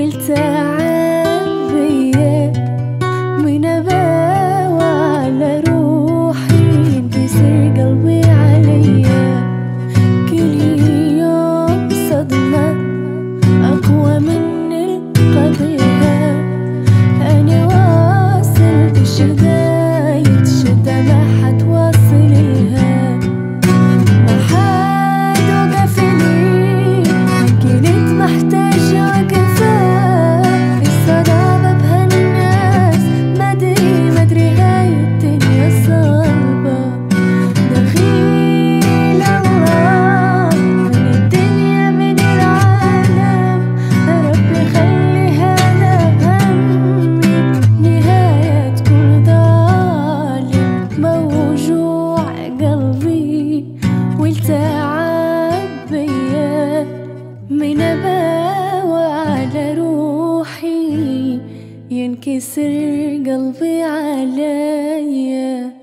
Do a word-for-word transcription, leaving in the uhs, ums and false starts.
والتعب بيا من أباوى على روحي ينكسر قلبي عليا. كل يوم صدمة أقوى من القضية، أنا واصل بشداية شدة ما حتواصل لها. ما حد وقف لي كنت محتاجة وقفة، الصدابة بهالناس مدري مدري هاي الدنيا صعبة. دخيل الله من الدنيا من العالم، ربي خلي هذا همي نهاية كل ظالم. موجوع قلبي والتعب بيا من أباوى على روحي ينكسر قلبي عليا.